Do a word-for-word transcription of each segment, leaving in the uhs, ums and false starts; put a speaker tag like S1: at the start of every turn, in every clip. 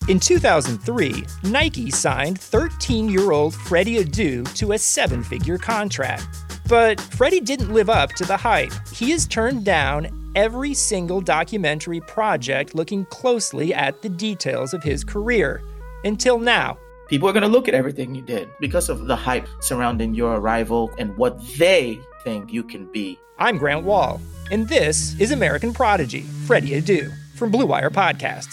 S1: In two thousand three, Nike signed thirteen-year-old Freddie Adu to a seven-figure contract. But Freddie didn't live up to the hype. He has turned down every single documentary project looking closely at the details of his career. Until now.
S2: People are going to look at everything you did because of the hype surrounding your arrival and what they think you can be.
S1: I'm Grant Wall, and this is American Prodigy, Freddie Adu, from Blue Wire Podcasts.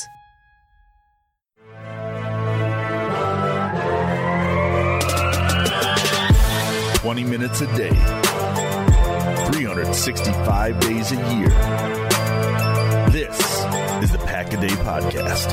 S3: twenty minutes a day, three hundred sixty-five days a year. This is the Pack a Day Podcast.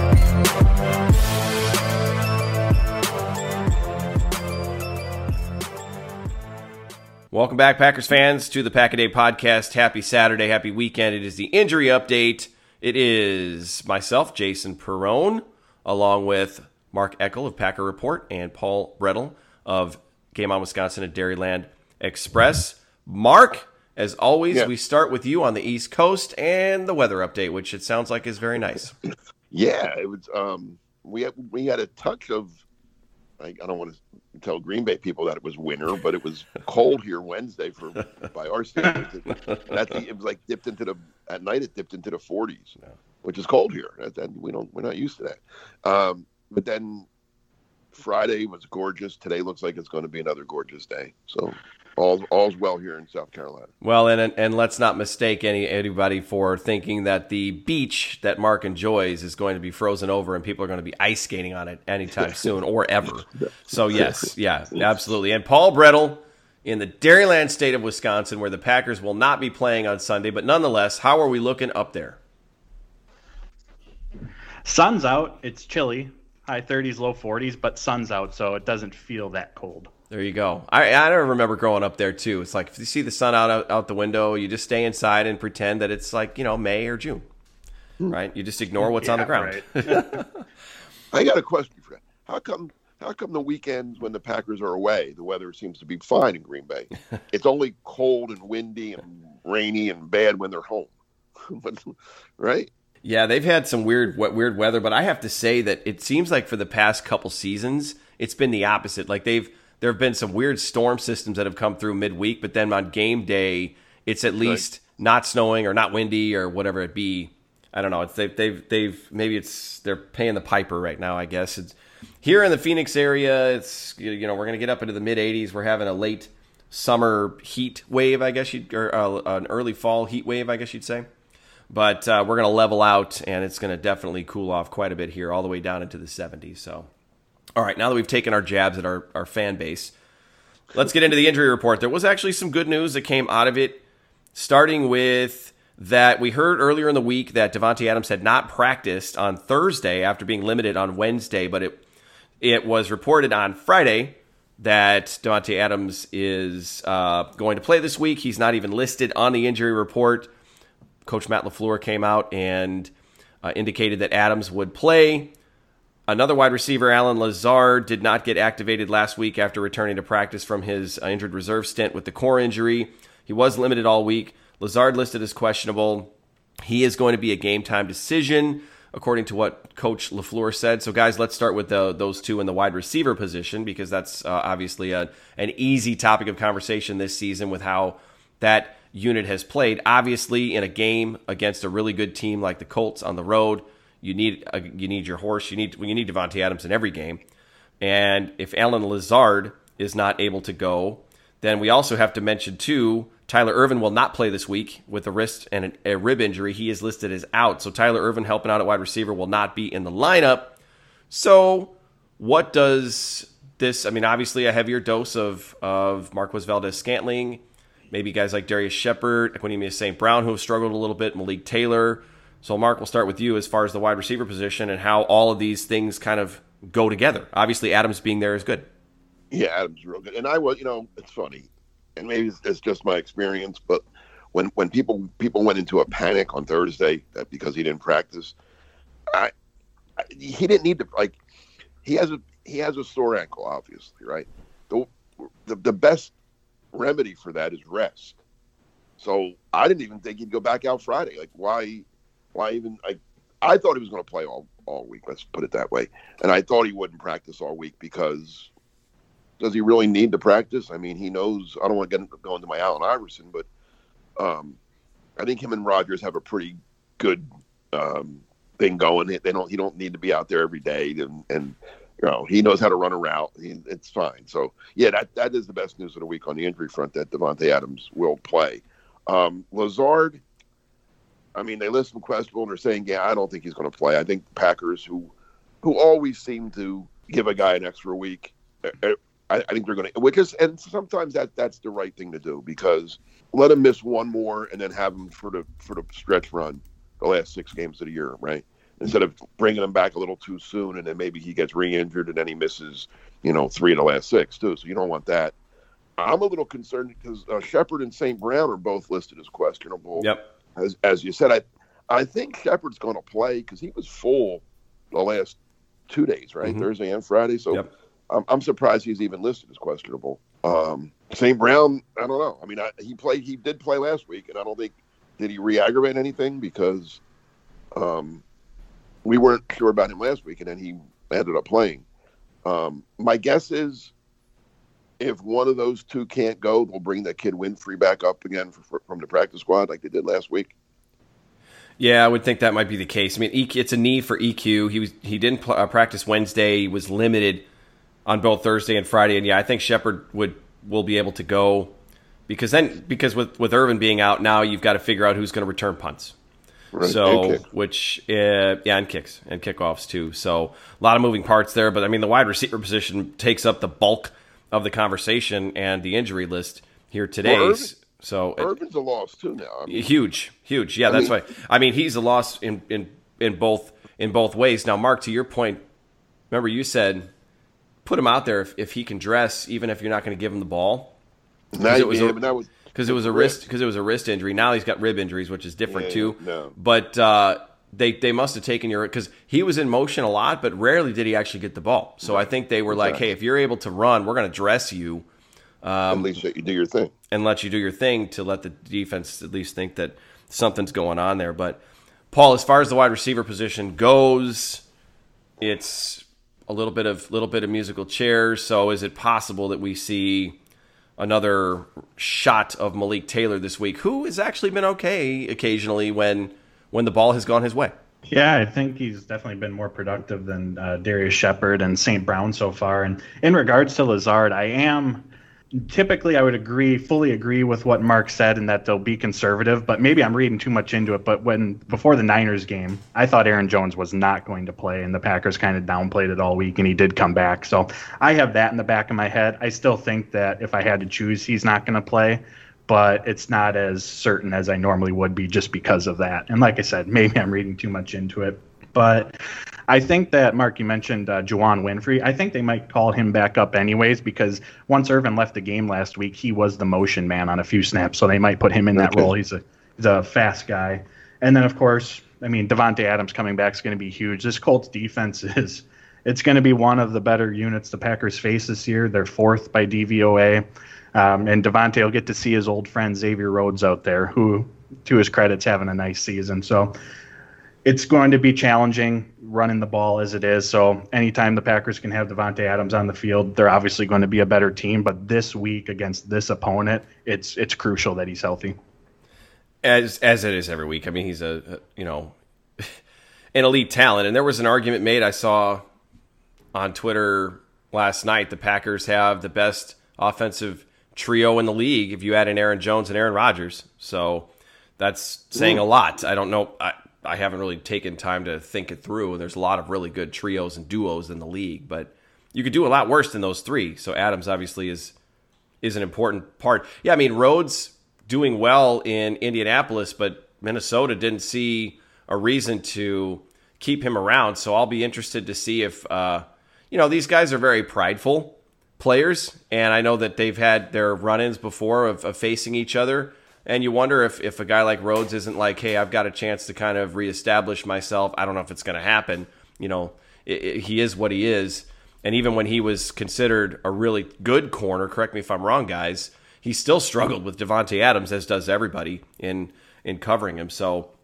S4: Welcome back, Packers fans, to the Pack a Day Podcast. Happy Saturday, happy weekend. It is the injury update. It is myself, Jason Perrone, along with Mark Eckel of Packer Report and Paul Brettel of Game On Wisconsin and Dairyland Express. Mark, as always, yeah. we start with you on the East Coast and the weather update, which it sounds like is very nice.
S5: Yeah, it was. Um, we had, we had a touch of. I, I don't want to tell Green Bay people that it was winter, but it was cold here Wednesday for by our standards. It, that, it was like dipped into the at night. It dipped into the forties, yeah. which is cold here. That, that, we don't. We're not used to that. Um, but then. Friday was gorgeous. Today looks like it's going to be another gorgeous day. So all all's well here in South Carolina.
S4: Well, and and let's not mistake any anybody for thinking that the beach that Mark enjoys is going to be frozen over and people are going to be ice skating on it anytime soon or ever. So yes, yeah, absolutely. And Paul Brettel in the Dairyland state of Wisconsin, where the Packers will not be playing on Sunday, but nonetheless, how are we looking up there?
S6: Sun's out. It's chilly. High thirties, low forties, but sun's out, so it doesn't feel that cold.
S4: There you go. I I remember growing up there, too. It's like if you see the sun out, out out the window, you just stay inside and pretend that it's like, you know, May or June, right? You just ignore what's yeah, on the ground.
S5: Right. I got a question for you. How come, how come the weekends when the Packers are away, the weather seems to be fine in Green Bay? It's only cold and windy and rainy and bad when they're home, right?
S4: Yeah, they've had some weird weird weather, but I have to say that it seems like for the past couple seasons, it's been the opposite. Like they've there have been some weird storm systems that have come through midweek, but then on game day, it's at least right. not snowing or not windy or whatever it be. I don't know. It's they've they've they've maybe it's they're paying the piper right now. I guess it's here in the Phoenix area. It's you know we're gonna get up into the mid eighties. We're having a late summer heat wave, I guess you'd or uh, an early fall heat wave, I guess you'd say. But uh, we're going to level out, and it's going to definitely cool off quite a bit here, all the way down into the seventies. So, all right, now that we've taken our jabs at our, our fan base, let's get into the injury report. There was actually some good news that came out of it, starting with that we heard earlier in the week that Davante Adams had not practiced on Thursday after being limited on Wednesday, but it it was reported on Friday that Davante Adams is uh, going to play this week. He's not even listed on the injury report. Coach Matt LaFleur came out and uh, indicated that Adams would play. Another wide receiver, Allen Lazard, did not get activated last week after returning to practice from his uh, injured reserve stint with the core injury. He was limited all week. Lazard listed as questionable. He is going to be a game-time decision, according to what Coach LaFleur said. So, guys, let's start with the, those two in the wide receiver position, because that's uh, obviously a, an easy topic of conversation this season with how that unit has played. Obviously, in a game against a really good team like the Colts on the road, you need a, you need your horse. You need you need Davante Adams in every game. And if Allen Lazard is not able to go, then we also have to mention too, Tyler Ervin will not play this week with a wrist and an, a rib injury. He is listed as out. So Tyler Ervin, helping out at wide receiver, will not be in the lineup. So what does this? I mean, obviously a heavier dose of of Marquez Valdes-Scantling. Maybe guys like Darius Shepard, Equanimeous Saint Brown, who have struggled a little bit, Malik Taylor. So, Mark, we'll start with you as far as the wide receiver position and how all of these things kind of go together. Obviously, Adams being there is good.
S5: Yeah, Adams is real good. And I was, you know, it's funny, and maybe it's, it's just my experience, but when when people people went into a panic on Thursday that because he didn't practice, I, I he didn't need to, like, he has a he has a sore ankle, obviously, right? The the, the best remedy for that is rest. So I didn't even think he'd go back out Friday. Like, why why even? I I thought he was going to play all all week. Let's put it that way. And I thought he wouldn't practice all week because does he really need to practice? I mean, he knows. I don't want to get go into my Allen Iverson, but um, I think him and Rodgers have a pretty good um, thing going. They don't. He don't need to be out there every day, and and you know he knows how to run a route. He, it's fine. So yeah, that that is the best news of the week on the injury front that Davante Adams will play. Um, Lazard. I mean, they list him questionable, and they're saying, yeah, I don't think he's going to play. I think the Packers, who who always seem to give a guy an extra week, I, I think they're going to, which is, and sometimes that that's the right thing to do because let him miss one more and then have him for the for the stretch run the last six games of the year, right? Instead of bringing him back a little too soon and then maybe he gets re-injured and then he misses, you know, three of the last six too. So you don't want that. I'm a little concerned because uh, Shepard and Saint Brown are both listed as questionable.
S4: Yep.
S5: As as you said, I I think Shepard's going to play because he was full the last two days, right? Mm-hmm. Thursday and Friday. So
S4: yep.
S5: I'm, I'm surprised he's even listed as questionable. Um, Saint Brown, I don't know. I mean, I, he played. He did play last week, and I don't think did he re-aggravate anything because um, we weren't sure about him last week, and then he ended up playing. Um, my guess is if one of those two can't go, they'll bring that kid Winfrey back up again for, for, from the practice squad like they did last week.
S4: Yeah, I would think that might be the case. I mean, E Q, it's a need for E Q. He was he didn't pl- uh, practice Wednesday. He was limited on both Thursday and Friday, and yeah, I think Shepard would will be able to go because then because with with Irvin being out now, you've got to figure out who's going to return punts.
S5: Right.
S4: So, which uh, yeah, and kicks and kickoffs too. So a lot of moving parts there, but I mean, the wide receiver position takes up the bulk of the conversation and the injury list here today.
S5: Well, Irvin,
S4: so
S5: Irvin's a loss too now. I mean,
S4: huge, huge. Yeah,
S5: I
S4: that's
S5: mean,
S4: why. I mean, he's a loss in, in in both in both ways. Now, Mark, to your point, remember you said put him out there if, if he can dress, even if you're not going to give him the ball.
S5: Now
S4: it was
S5: yeah,
S4: a,
S5: but that was
S4: because it was a wrist because it was a wrist injury. Now he's got rib injuries, which is different
S5: yeah,
S4: too.
S5: No.
S4: But uh, they they must have taken your because he was in motion a lot, but rarely did he actually get the ball. So I think they were
S5: exactly.
S4: like, hey, if you're able to run, we're going to dress you. Um,
S5: at least let you do your thing.
S4: And let you do your thing to let the defense at least think that something's going on there. But, Paul, as far as the wide receiver position goes, it's a little bit of little bit of musical chairs. So is it possible that we see another shot of Malik Taylor this week, who has actually been okay occasionally when when the ball has gone his way?
S6: Yeah, I think he's definitely been more productive than uh, Darius Shepard and Saint Brown so far. And in regards to Lazard, I am... Typically, I would agree, fully agree with what Mark said, in that they'll be conservative. But maybe I'm reading too much into it. But when before the Niners game, I thought Aaron Jones was not going to play, and the Packers kind of downplayed it all week, and he did come back. So I have that in the back of my head. I still think that if I had to choose, he's not going to play, but it's not as certain as I normally would be just because of that. And like I said, maybe I'm reading too much into it. But I think that, Mark, you mentioned uh, Juwan Winfrey. I think they might call him back up anyways because once Irvin left the game last week, he was the motion man on a few snaps, so they might put him in that
S5: okay.
S6: role. He's a he's a fast guy. And then, of course, I mean, Davante Adams coming back is going to be huge. This Colts defense is it's going to be one of the better units the Packers face this year. They're fourth by D V O A. Um, and Davante will get to see his old friend Xavier Rhodes out there, who, to his credit, is having a nice season. So it's going to be challenging running the ball as it is. So anytime the Packers can have Davante Adams on the field, they're obviously going to be a better team. But this week against this opponent, it's it's crucial that he's healthy.
S4: As as it is every week. I mean, he's a, a you know an elite talent. And there was an argument made I saw on Twitter last night. The Packers have the best offensive trio in the league if you add in Aaron Jones and Aaron Rodgers. So that's saying a lot. I don't know. I, I haven't really taken time to think it through. There's a lot of really good trios and duos in the league, but you could do a lot worse than those three. So Adams obviously is is an important part. Yeah, I mean, Rhodes doing well in Indianapolis, but Minnesota didn't see a reason to keep him around. So I'll be interested to see if, uh, you know, these guys are very prideful players, and I know that they've had their run-ins before of, of facing each other. And you wonder if, if a guy like Rhodes isn't like, hey, I've got a chance to kind of reestablish myself. I don't know if it's going to happen. You know, it, it, he is what he is. And even when he was considered a really good corner, correct me if I'm wrong, guys, he still struggled with Davante Adams, as does everybody, in in covering him. So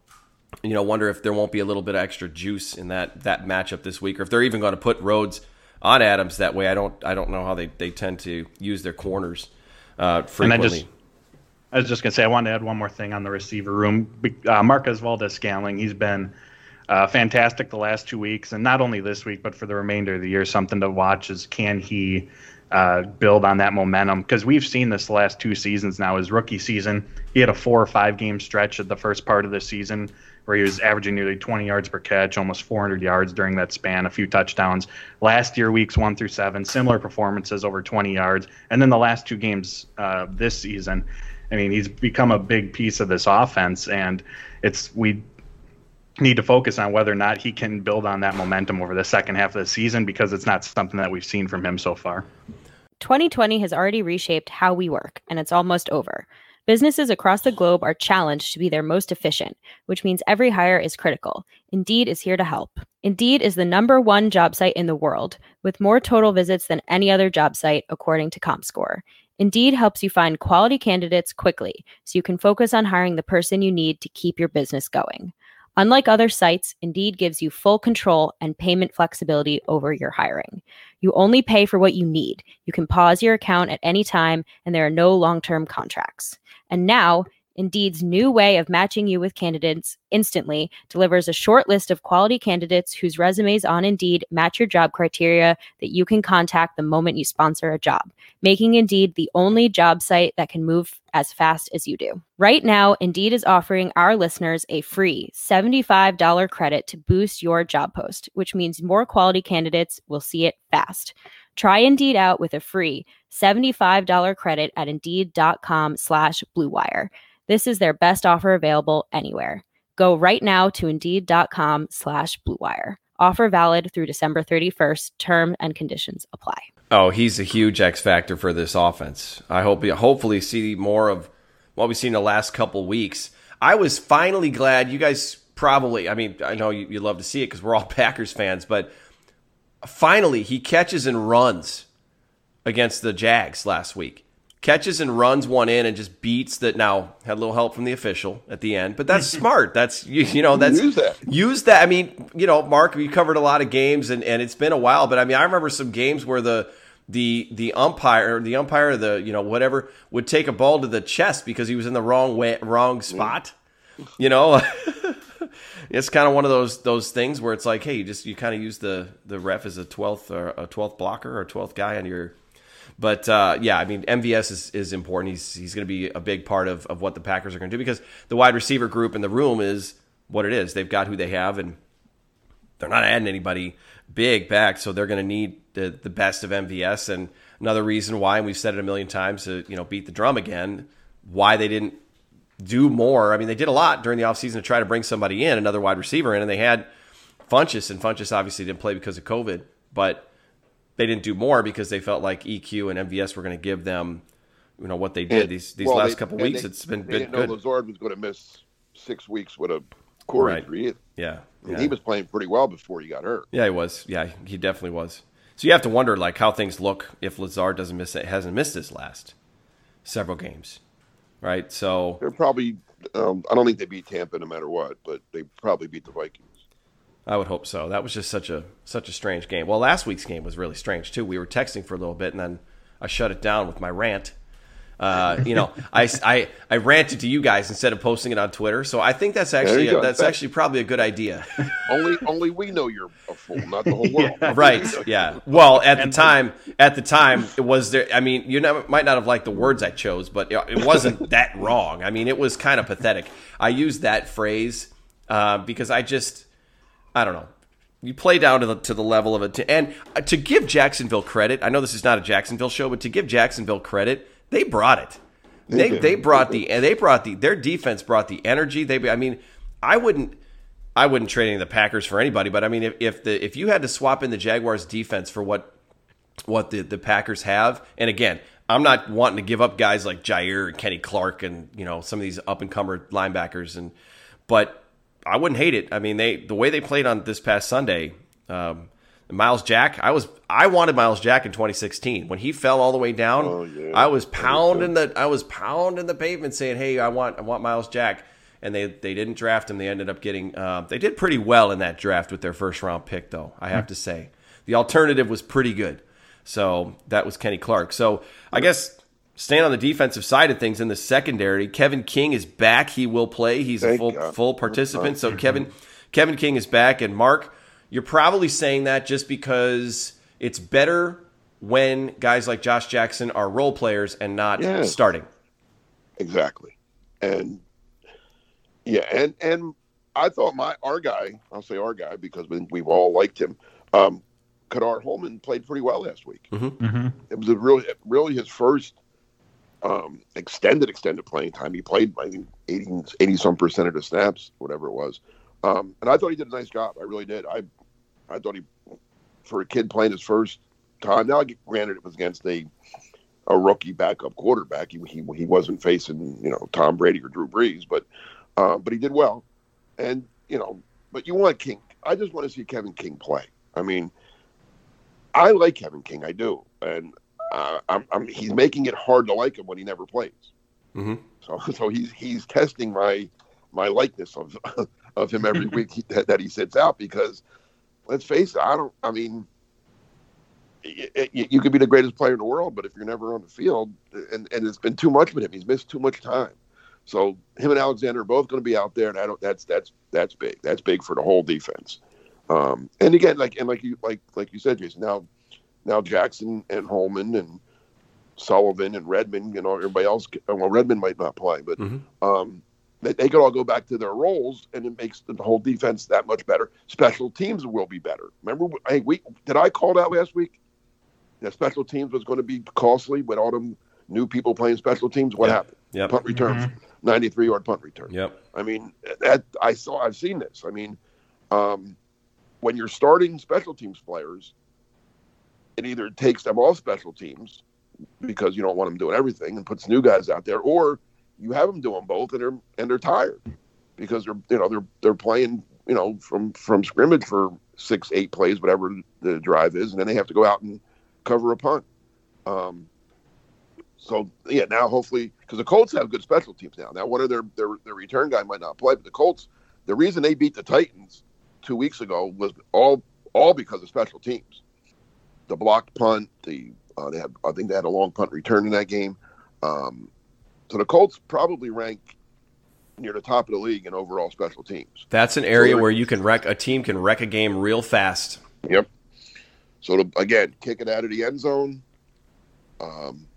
S4: you know, wonder if there won't be a little bit of extra juice in that that matchup this week, or if they're even going to put Rhodes on Adams that way. I don't I don't know how they, they tend to use their corners uh, frequently.
S6: And I, just, I was just going to say, I wanted to add one more thing on the receiver room. Uh, Marquez Valdes-Scantling, he's been uh, fantastic the last two weeks, and not only this week, but for the remainder of the year. Something to watch is, can he uh, build on that momentum? Because we've seen this the last two seasons now. His rookie season, he had a four or five game stretch at the first part of the season where he was averaging nearly twenty yards per catch, almost four hundred yards during that span, a few touchdowns. Last year, weeks one through seven, similar performances, over twenty yards. And then the last two games uh, this season, I mean, he's become a big piece of this offense, and it's we need to focus on whether or not he can build on that momentum over the second half of the season, because it's not something that we've seen from him so far.
S7: twenty twenty has already reshaped how we work, and it's almost over. Businesses across the globe are challenged to be their most efficient, which means every hire is critical. Indeed is here to help. Indeed is the number one job site in the world, with more total visits than any other job site, according to ComScore. Indeed helps you find quality candidates quickly, so you can focus on hiring the person you need to keep your business going. Unlike other sites, Indeed gives you full control and payment flexibility over your hiring. You only pay for what you need. You can pause your account at any time, and there are no long-term contracts. And now, Indeed's new way of matching you with candidates instantly delivers a short list of quality candidates whose resumes on Indeed match your job criteria that you can contact the moment you sponsor a job, making Indeed the only job site that can move as fast as you do. Right now, Indeed is offering our listeners a free seventy-five dollars credit to boost your job post, which means more quality candidates will see it fast. Try Indeed out with a free seventy-five dollars credit at Indeed.com slash Blue Wire. This is their best offer available anywhere. Go right now to Indeed.com slash Blue Wire. Offer valid through December thirty-first. Term and conditions apply.
S4: Oh, he's a huge X factor for this offense. I hope we hopefully see more of what we've seen the last couple weeks. I was finally glad. You guys probably, I mean, I know you, you love to see it because we're all Packers fans, but finally he catches and runs against the Jags last week. Catches and runs one in and just beats that. Now had a little help from the official at the end, but that's smart. That's you, you know that's
S5: use that.
S4: Use that. I mean, you know, Mark, we covered a lot of games and, and it's been a while, but I mean, I remember some games where the the the umpire, the umpire, the you know whatever would take a ball to the chest because he was in the wrong way, wrong spot. You know, it's kind of one of those those things where it's like, hey, you just you kind of use the the ref as a twelfth or a twelfth blocker or a twelfth guy on your. But, uh, yeah, I mean, M V S is, is important. He's he's going to be a big part of, of what the Packers are going to do because the wide receiver group in the room is what it is. They've got who they have, and they're not adding anybody big back, so they're going to need the, the best of M V S. And another reason why, and we've said it a million times to you know beat the drum again, why they didn't do more. I mean, they did a lot during the offseason to try to bring somebody in, another wide receiver in, and they had Funchess, and Funchess obviously didn't play because of COVID, but they didn't do more because they felt like E Q and M V S were going to give them, you know, what they did
S5: and,
S4: these these
S5: well,
S4: last
S5: they,
S4: couple weeks.
S5: They,
S4: it's been,
S5: they
S4: been
S5: didn't
S4: good.
S5: know Lazard was going to miss six weeks with a core
S4: right.
S5: injury.
S4: Yeah,
S5: I mean,
S4: yeah.
S5: He was playing pretty well before he got hurt.
S4: Yeah, he was. Yeah, he definitely was. So you have to wonder like how things look if Lazard doesn't miss it, hasn't missed his last several games, right? So
S5: they're probably. Um, I don't think they beat Tampa no matter what, but they probably beat the Vikings.
S4: I would hope so. That was just such a such a strange game. Well, last week's game was really strange too. We were texting for a little bit, and then I shut it down with my rant. Uh, you know, I, I, I ranted to you guys instead of posting it on Twitter. So I think that's actually a, that's actually probably a good idea.
S5: only only we know you're a fool, not the whole world.
S4: Yeah. Right? Yeah. Well, at the time, at the time, it was there. I mean, you never, might not have liked the words I chose, but it wasn't that wrong. I mean, it was kind of pathetic. I used that phrase uh, because I just. I don't know. You play down to the to the level of it, and to give Jacksonville credit. I know this is not a Jacksonville show, but to give Jacksonville credit, they brought it. They they, they brought the they brought the their defense brought the energy. They I mean, I wouldn't I wouldn't trade any of the Packers for anybody, but I mean, if, if the if you had to swap in the Jaguars defense for what what the, the Packers have, and again, I'm not wanting to give up guys like Jair and Kenny Clark and you know some of these up and comer linebackers, and but. I wouldn't hate it. I mean, they the way they played on this past Sunday, um, Miles Jack. I was I wanted Miles Jack in twenty sixteen when he fell all the way down.
S5: Oh, yeah.
S4: I was pounding the I was pounding the pavement saying, "Hey, I want I want Miles Jack." and they, they didn't draft him. They ended up getting uh, – they did pretty well in that draft with their first-round pick, though, I have mm-hmm. to say. The alternative was pretty good. So that was Kenny Clark. So I guess staying on the defensive side of things in the secondary, Kevin King is back. He will play. He's Thank a full God. full participant. So Kevin Kevin King is back. And Mark, you're probably saying that just because it's better when guys like Josh Jackson are role players and not yeah. starting.
S5: Exactly. And yeah, and and I thought my our guy, I'll say our guy because we, we've all liked him. Um, Kadar Holman played pretty well last week.
S4: Mm-hmm. Mm-hmm.
S5: It was a really, really his first um, extended, extended playing time. He played, I think, eighty, eighty some percent of the snaps, whatever it was. Um, and I thought he did a nice job. I really did. I, I thought he, for a kid playing his first time. Now, granted, it was against a, a rookie backup quarterback. He, he he wasn't facing, you know, Tom Brady or Drew Brees, but uh, but he did well. And you know, but you want King. I just want to see Kevin King play. I mean. I like Kevin King, I do, and uh, I'm, I'm, he's making it hard to like him when he never plays.
S4: Mm-hmm.
S5: So, so he's he's testing my my likeness of of him every week he, that, that he sits out because, let's face it, I don't. I mean, it, it, you could be the greatest player in the world, but if you're never on the field, and, and it's been too much with him, he's missed too much time. So him and Alexander are both going to be out there, and I don't. That's that's that's big. That's big for the whole defense. Um, and again, like and like you like like you said, Jason. Now, now Jackson and Holman and Sullivan and Redmond, you know, everybody else. Well, Redmond might not play, but
S4: mm-hmm.
S5: um, they, they could all go back to their roles, and it makes the whole defense that much better. Special teams will be better. Remember, hey, we did I call that last week? That special teams was going to be costly with all them new people playing special teams. What
S4: yep.
S5: happened?
S4: Yep.
S5: Punt return,
S6: mm-hmm.
S5: ninety-three yard punt return.
S4: Yep.
S5: I mean, that I saw. I've seen this. I mean. Um, When you're starting special teams players, it either takes them off special teams because you don't want them doing everything and puts new guys out there, or you have them doing both and they're and they're tired because they're you know they're they're playing you know from from scrimmage for six eight plays whatever the drive is, and then they have to go out and cover a punt. Um, so yeah, now hopefully because the Colts have good special teams now. Now one of their their their return guy might not play, but the Colts, the reason they beat the Titans two weeks ago was all all because of special teams. The blocked punt, the uh, they had I think they had a long punt return in that game. Um, so the Colts probably rank near the top of the league in overall special teams.
S4: That's an area so where you can wreck a team can wreck a game real fast.
S5: Yep. So to, again, kick it out of the end zone. Um,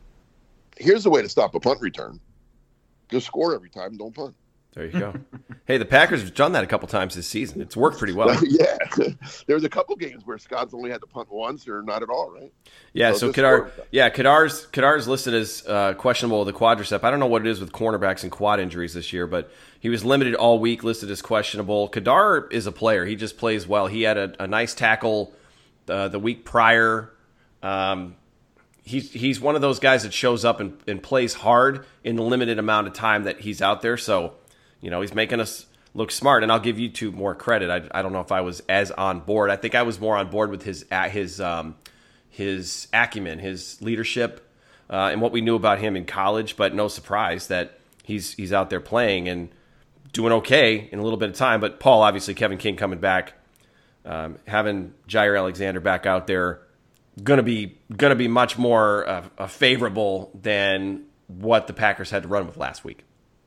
S5: here's the way to stop a punt return: just score every time, don't punt.
S4: There you go. Hey, the Packers have done that a couple times this season. It's worked pretty well.
S5: Yeah. There was a couple games where Scott's only had to punt once or not at all, right?
S4: Yeah, so, so Kadar, yeah, Kadar's Kadar's listed as uh, questionable with the quadricep. I don't know what it is with cornerbacks and quad injuries this year, but he was limited all week, listed as questionable. Kadar is a player. He just plays well. He had a, a nice tackle uh, the week prior. Um, he's he's one of those guys that shows up and, and plays hard in the limited amount of time that he's out there. So, you know, he's making us look smart, and I'll give you two more credit. I, I don't know if I was as on board. I think I was more on board with his his um, his acumen, his leadership, uh, and what we knew about him in college. But no surprise that he's he's out there playing and doing okay in a little bit of time. But Paul, obviously, Kevin King coming back, um, having Jair Alexander back out there, gonna be gonna be much more uh, uh, favorable than what the Packers had to run with last week.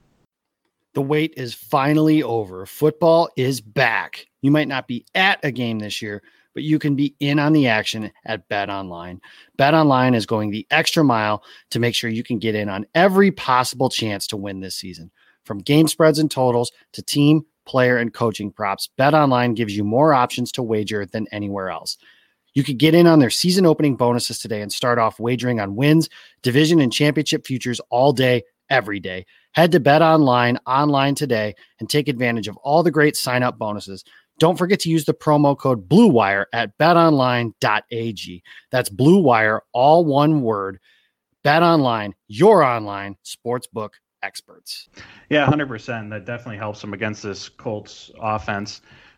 S8: The wait is finally over. Football is back. You might not be at a game this year, but you can be in on the action at BetOnline. BetOnline is going the extra mile to make sure you can get in on every possible chance to win this season. From game spreads and totals to team, player, and coaching props, BetOnline gives you more options to wager than anywhere else. You could get in on their season opening bonuses today and start off wagering on wins, division, and championship futures all day, every day. Head to BetOnline online today and take advantage of all the great sign-up bonuses. Don't forget to use the promo code BlueWire at bet online dot a g. That's BlueWire, all one word. BetOnline, your online sportsbook experts.
S6: Yeah, one hundred percent. That definitely helps them against this Colts offense.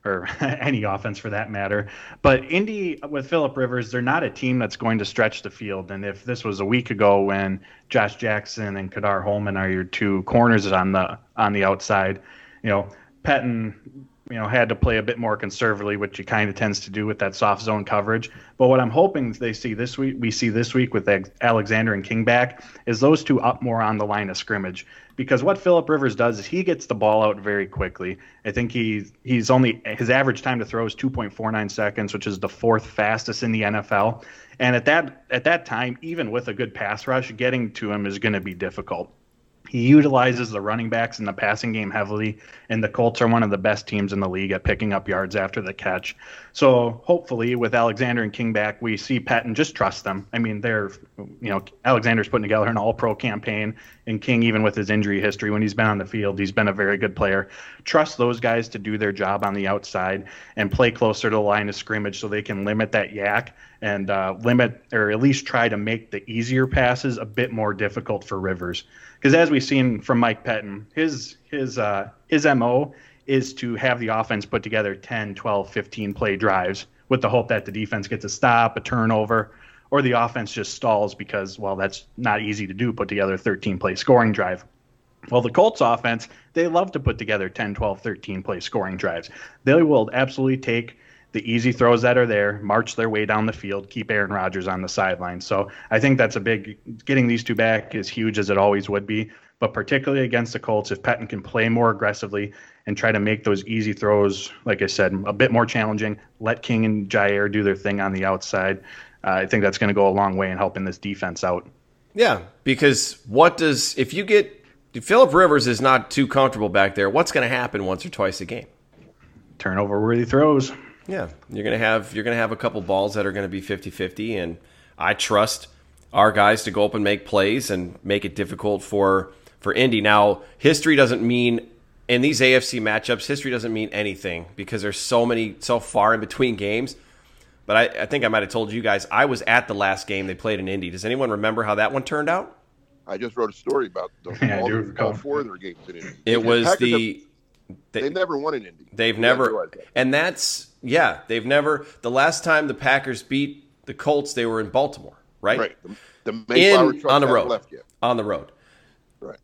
S6: or any offense for that matter. But Indy, with Phillip Rivers, they're not a team that's going to stretch the field. And if this was a week ago when Josh Jackson and Kadar Holman are your two corners on the on the outside, you know, Pettine, you know, had to play a bit more conservatively, which he kind of tends to do with that soft zone coverage. But what I'm hoping they see this week, we see this week with Alexander and King back, is those two up more on the line of scrimmage. Because what Phillip Rivers does is he gets the ball out very quickly. I think he he's only his average time to throw is two point four nine seconds, which is the fourth fastest in the N F L. And at that at that time, even with a good pass rush, getting to him is going to be difficult. He utilizes the running backs in the passing game heavily, and the Colts are one of the best teams in the league at picking up yards after the catch. So hopefully with Alexander and King back, we see Pettine just trust them. I mean, they're, you know, Alexander's putting together an all-pro campaign, and King, even with his injury history, when he's been on the field, he's been a very good player. Trust those guys to do their job on the outside and play closer to the line of scrimmage so they can limit that yak and uh, limit, or at least try to make the easier passes a bit more difficult for Rivers. Because as we've seen from Mike Pettine, his his uh, his M O is to have the offense put together ten, twelve, fifteen play drives with the hope that the defense gets a stop, a turnover, or the offense just stalls because, well, that's not easy to do, put together a thirteen play scoring drive. Well, the Colts offense, they love to put together ten, twelve, thirteen play scoring drives. They will absolutely take the easy throws that are there, march their way down the field, keep Aaron Rodgers on the sideline. So I think that's a big – getting these two back is huge, as it always would be. But particularly against the Colts, if Pettine can play more aggressively and try to make those easy throws, like I said, a bit more challenging, let King and Jair do their thing on the outside, uh, I think that's going to go a long way in helping this defense out.
S4: Yeah, because what does – if you get – if Phillip Rivers is not too comfortable back there, what's going to happen once or twice a game?
S6: Turnover-worthy throws.
S4: Yeah, you're gonna have you're gonna have a couple balls that are gonna be fifty-fifty, and I trust our guys to go up and make plays and make it difficult for for Indy. Now, history doesn't mean in these A F C matchups, history doesn't mean anything because there's so many so far in between games. But I, I think I might have told you guys I was at the last game they played in Indy. Does anyone remember how that one turned out?
S5: I just wrote a story about the,
S6: yeah,
S5: all, all four of their games in Indy.
S4: It was
S5: Packers
S4: the.
S5: Have, they, they never won in Indy.
S4: They've never, and that's yeah, they've never. The last time the Packers beat the Colts, they were in Baltimore, right?
S5: Right. The, the Mayflower
S4: in,
S5: truck
S4: on the road,
S5: left yet.
S4: on the road.
S5: Right.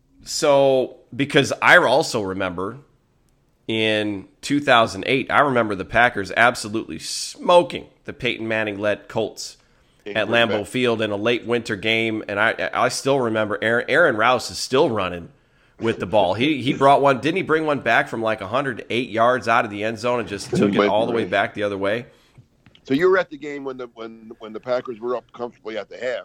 S4: So because I also remember in two thousand eight, I remember the Packers absolutely smoking the Peyton Manning-led Colts in at Lambeau back. Field in a late winter game, and I I still remember Aaron, Aaron Rouse is still running with the ball. He he brought one, didn't he bring one back from like one hundred eight yards out of the end zone and just took it all the way back the other way?
S5: So you were at the game when the when when the Packers were up comfortably at the half,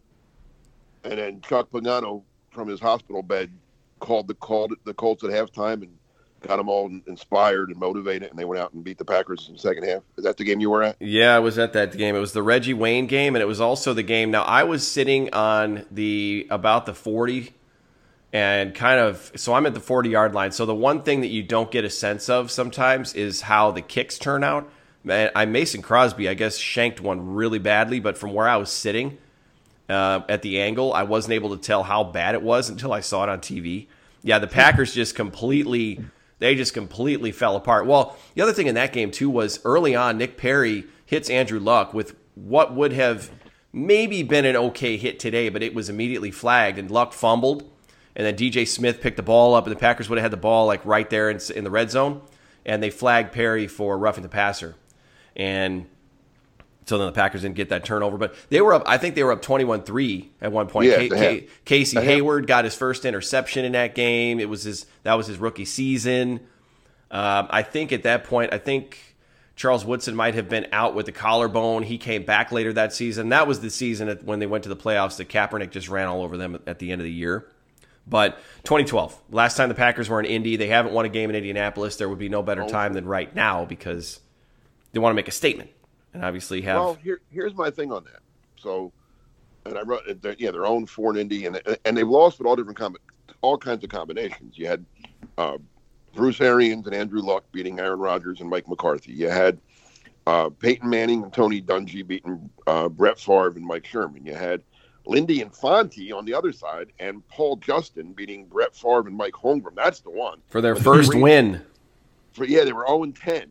S5: and then Chuck Pagano from his hospital bed called the called the Colts at halftime and got them all inspired and motivated, and they went out and beat the Packers in the second half. Is that the game you were at?
S4: Yeah, I was at that game. It was the Reggie Wayne game, and it was also the game. Now I was sitting on the about the forty. And kind of, so I'm at the forty-yard line. So the one thing that you don't get a sense of sometimes is how the kicks turn out. Man, I Mason Crosby, I guess, shanked one really badly, but from where I was sitting uh, at the angle, I wasn't able to tell how bad it was until I saw it on T V. Yeah, the Packers just completely, they just completely fell apart. Well, the other thing in that game, too, was early on, Nick Perry hits Andrew Luck with what would have maybe been an okay hit today, but it was immediately flagged, and Luck fumbled. And then D J Smith picked the ball up, and the Packers would have had the ball like right there in, in the red zone, and they flagged Perry for roughing the passer. And so then the Packers didn't get that turnover. But they were up, I think they were up twenty-one three at one point.
S5: Yeah,
S4: K- K- Casey Hayward got his first interception in that game. It was his That was his rookie season. Um, I think at that point, I think Charles Woodson might have been out with the collarbone. He came back later that season. That was the season when they went to the playoffs that Kaepernick just ran all over them at the end of the year. But twenty twelve, last time the Packers were in Indy, they haven't won a game in Indianapolis. There would be no better time than right now because they want to make a statement and obviously have.
S5: Well, here, here's my thing on that. So, and I wrote, yeah, they're own four in Indy, and and they've lost with all different combi- all kinds of combinations. You had uh, Bruce Arians and Andrew Luck beating Aaron Rodgers and Mike McCarthy. You had uh, Peyton Manning and Tony Dungy beating uh, Brett Favre and Mike Sherman. You had Lindy and Fonte on the other side, and Paul Justin beating Brett Favre and Mike Holmgren. That's the one.
S4: For their first win.
S5: For, yeah, they were oh and ten.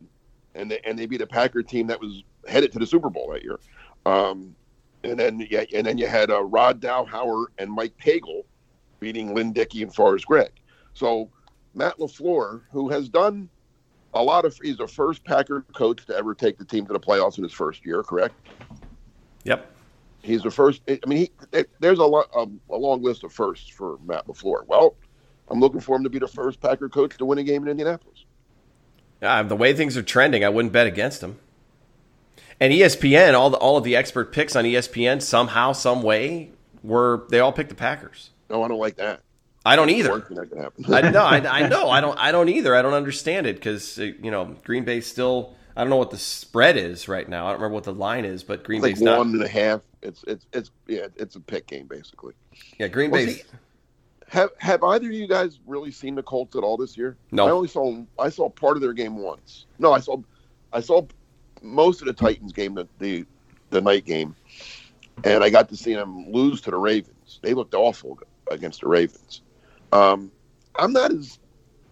S5: and they and they beat a Packer team that was headed to the Super Bowl that year. Um, and then yeah, and then you had uh, Rod Dowhauer and Mike Pagel beating Lynn Dickey and Forrest Gregg. So Matt LaFleur, who has done a lot of, he's the first Packer coach to ever take the team to the playoffs in his first year, correct?
S4: Yep. He's
S5: the first. I mean, he, there's a, lot, a, a long list of firsts for Matt LaFleur. Well, I'm looking for him to be the first Packer coach to win a game in Indianapolis.
S4: Yeah, the way things are trending, I wouldn't bet against him. And E S P N, all the, all of the expert picks on E S P N, somehow, some way, were they all picked the Packers.
S5: No, I don't like that.
S4: I don't either. I know. I, I know. I don't. I don't either. I don't understand it because you know Green Bay's still. I don't know what the spread is right now. I don't remember what the line is, but Green
S5: like
S4: Bay's not
S5: one and a half. It's it's it's yeah. It's a pick game basically.
S4: Yeah, Green
S5: well,
S4: Bay's.
S5: See, have have either of you guys really seen the Colts at all this year?
S4: No.
S5: I only saw I saw part of their game once. No, I saw I saw most of the Titans game, the the, the night game, and I got to see them lose to the Ravens. They looked awful against the Ravens. Um, I'm not as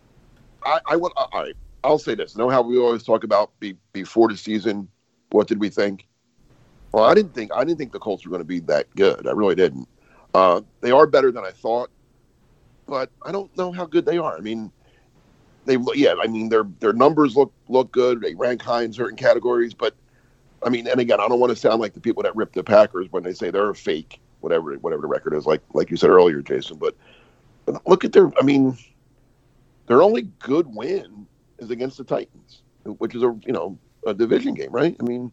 S5: I, I would. All right, I'll say this. You know how we always talk about be, before the season, what did we think? Well, I didn't think I didn't think the Colts were going to be that good. I really didn't. Uh, they are better than I thought, but I don't know how good they are. I mean, they yeah. I mean, their their numbers look look good. They rank high in certain categories, but I mean, and again, I don't want to sound like the people that rip the Packers when they say they're a fake, whatever whatever the record is. Like like you said earlier, Jason, but. Look at their, I mean, their only good win is against the Titans, which is a, you know, a division game, right? I mean,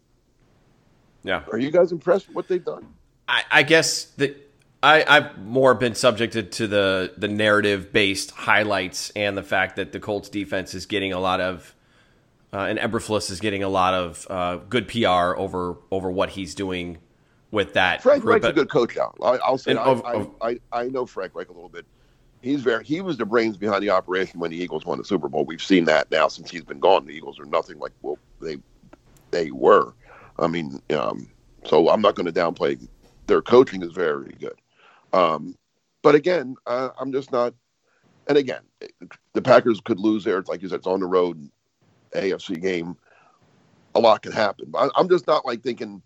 S4: yeah.
S5: Are you guys impressed with what they've done?
S4: I, I guess that I, I've more been subjected to the, the narrative-based highlights and the fact that the Colts defense is getting a lot of, uh, and Eberflus is getting a lot of uh, good P R over over what he's doing with that.
S5: Frank Reich's a good coach out. I, I'll say,
S4: and,
S5: I,
S4: of,
S5: I,
S4: of,
S5: I, I know Frank Reich a little bit. He's very. He was the brains behind the operation when the Eagles won the Super Bowl. We've seen that now since he's been gone. The Eagles are nothing like well they they were. I mean, um, so I'm not going to downplay. Their coaching is very good, um, but again, uh, I'm just not. And again, the Packers could lose there. Like you said, it's on the road, A F C game. A lot can happen. But I'm just not like thinking.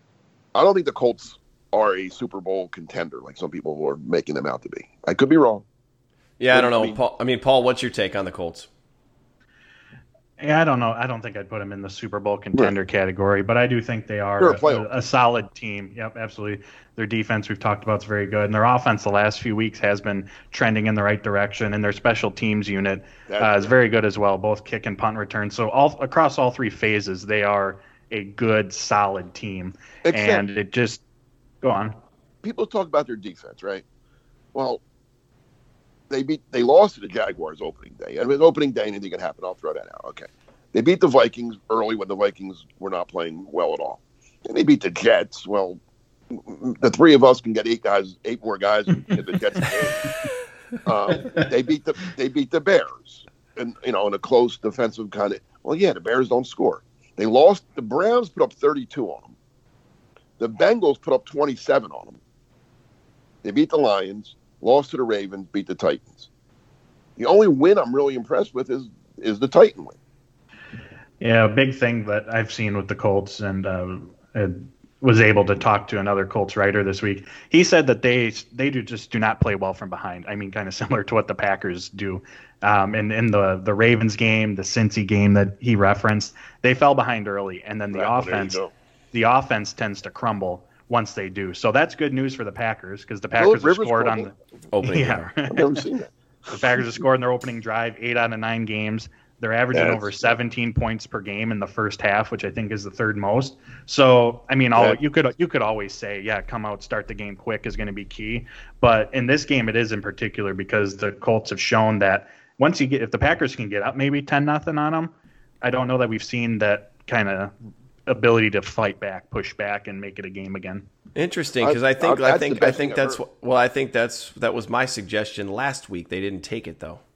S5: I don't think the Colts are a Super Bowl contender like some people are making them out to be. I could be wrong.
S4: Yeah, I don't know. I mean, Paul, I mean, Paul, what's your take on the Colts?
S6: Yeah, I don't know. I don't think I'd put them in the Super Bowl contender right. category, but I do think they are a, a, a solid team. Yep, absolutely. Their defense we've talked about is very good, and their offense the last few weeks has been trending in the right direction, and their special teams unit uh, is very good as well, both kick and punt return. So all across all three phases, they are a good, solid team. Except, and it just go on.
S5: People talk about their defense, right? Well, They beat. They lost to the Jaguars opening day. I mean, opening day, anything can happen. I'll throw that out. Okay. They beat the Vikings early when the Vikings were not playing well at all. And they beat the Jets. Well, the three of us can get eight guys, eight more guys in the Jets game. um, they beat the they beat the Bears, and you know, in a close defensive kind of. Well, yeah, the Bears don't score. They lost. The Browns put up thirty-two on them. The Bengals put up twenty-seven on them. They beat the Lions. Lost to the Ravens, beat the Titans. The only win I'm really impressed with is is the Titan win.
S6: Yeah, a big thing that I've seen with the Colts, and uh, I was able to talk to another Colts writer this week. He said that they they do just do not play well from behind. I mean, kind of similar to what the Packers do. Um, and in the the Ravens game, the Cincy game that he referenced, they fell behind early, and then the
S5: right,
S6: offense the offense tends to crumble once they do. So that's good news for the Packers because the Packers have scored on the
S4: opening
S6: yeah.
S5: I've never seen that.
S6: The Packers have scored in their opening drive, eight out of nine games. They're averaging that's, over seventeen points per game in the first half, which I think is the third most. So, I mean, all, yeah. you could you could always say, yeah, come out, start the game quick is going to be key. But in this game, it is in particular because the Colts have shown that once you get, if the Packers can get up maybe ten nothing on them, I don't know that we've seen that kind of ability to fight back, push back, and make it a game again.
S4: Interesting, because I think I, I think I think that's what, well, I think that's that was my suggestion last week. They didn't take it though.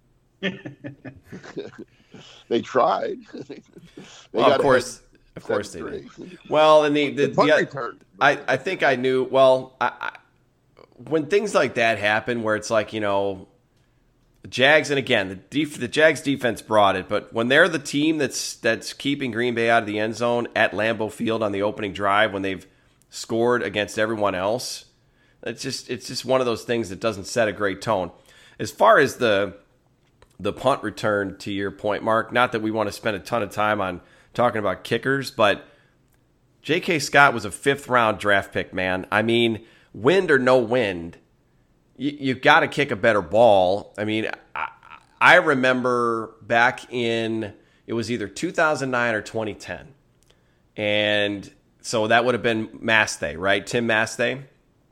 S5: They tried. they
S4: well, of course, of course they did. Well, and the the, the, the I I think I knew. Well, I, I, when things like that happen, where it's like you know, the Jags, and again, the def- the Jags defense brought it, but when they're the team that's that's keeping Green Bay out of the end zone at Lambeau Field on the opening drive, when they've scored against everyone else, it's just it's just one of those things that doesn't set a great tone. As far as the the punt return, to your point, Mark, not that we want to spend a ton of time on talking about kickers, but J K. Scott was a fifth-round draft pick, man. I mean, wind or no wind, you, you've got to kick a better ball. I mean, I, I remember back in, it was either two thousand nine or twenty ten, and so that would have been Masthay, right? Tim Masthay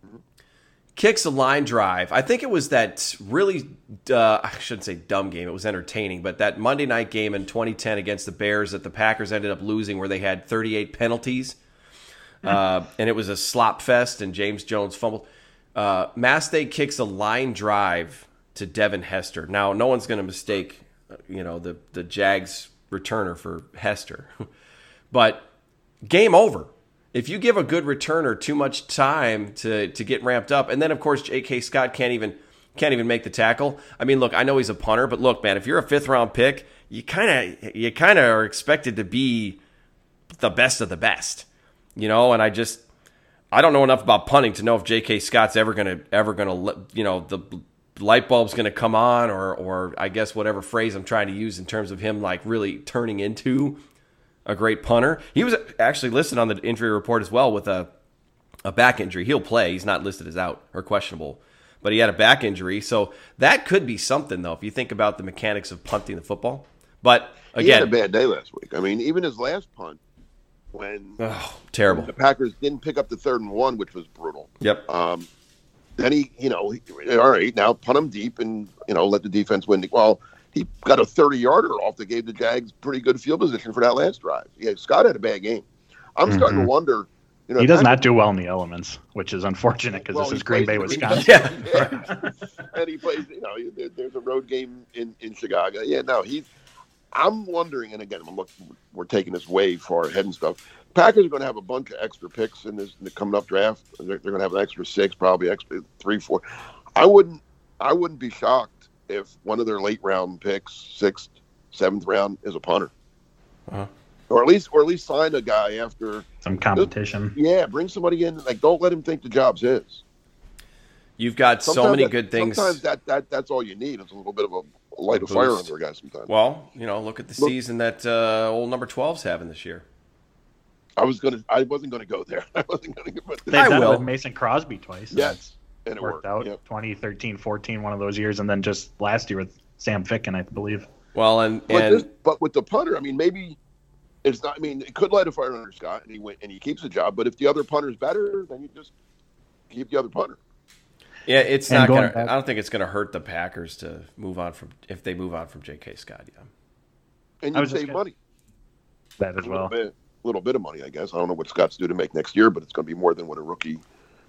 S4: kicks a line drive. I think it was that really, uh, I shouldn't say dumb game. It was entertaining, but that Monday night game in twenty ten against the Bears that the Packers ended up losing, where they had thirty-eight penalties, uh, and it was a slop fest, and James Jones fumbled. Uh, Masthay kicks a line drive to Devin Hester. Now, no one's going to mistake, you know, the the Jags returner for Hester, but game over. If you give a good returner too much time to, to get ramped up, and then of course J K. Scott can't even can't even make the tackle. I mean, look, I know he's a punter, but look, man, if you're a fifth round pick, you kind of you kind of are expected to be the best of the best, you know. And I just I don't know enough about punting to know if J K. Scott's ever gonna ever gonna you know the light bulb's gonna come on, or or I guess whatever phrase I'm trying to use in terms of him like really turning into a great punter. He was actually listed on the injury report as well with a a back injury. He'll play. He's not listed as out or questionable, but he had a back injury. So that could be something, though, if you think about the mechanics of punting the football. But again,
S5: he had a bad day last week. I mean, even his last punt, when
S4: oh, terrible,
S5: the Packers didn't pick up the third and one, which was brutal.
S4: Yep.
S5: Um, then he, you know, he, all right, now punt him deep and you know let the defense win. Well, he got a thirty-yarder off that gave the Jags pretty good field position for that last drive. Yeah, Scott had a bad game. I'm mm-hmm. starting to wonder. You know,
S6: he does not do well in the elements, which is unfortunate because well, this is Green Bay, Wisconsin.
S5: Yeah. yeah. And he plays, you know, there, there's a road game in, in Chicago. Yeah, no, he's – I'm wondering, and again, I'm looking, we're taking this way far ahead and stuff. Packers are going to have a bunch of extra picks in this in the coming up draft. They're, they're going to have an extra six, probably extra three, four. I wouldn't, I wouldn't be shocked if one of their late round picks, sixth, seventh round, is a punter, uh-huh. or at least, or at least sign a guy after
S6: some competition.
S5: Yeah, bring somebody in. Like, don't let him think the job's his.
S4: You've got sometimes so many
S5: that,
S4: good things.
S5: Sometimes that, that that's all you need. It's a little bit of a light of fire under a guy. Sometimes.
S4: Well, you know, look at the look, season that uh, old number twelve's having this year.
S5: I was gonna. I wasn't gonna go there. I wasn't gonna go. But
S6: They've done it with Mason Crosby twice.
S5: Yes.
S6: And it worked, worked out yep. twenty thirteen fourteen, one of those years, and then just last year with Sam Ficken, I believe.
S4: Well, and,
S5: but,
S4: and
S5: this, but with the punter, I mean, maybe it's not. I mean, it could light a fire under Scott, and he went and he keeps the job. But if the other punter's better, then you just keep the other punter.
S4: Yeah, it's and not going to. I don't think it's going to hurt the Packers to move on from if they move on from J K. Scott. Yeah,
S5: and you save money.
S6: That as
S5: a
S6: well.
S5: Little bit, little bit of money, I guess. I don't know what Scott's due to make next year, but it's going to be more than what a rookie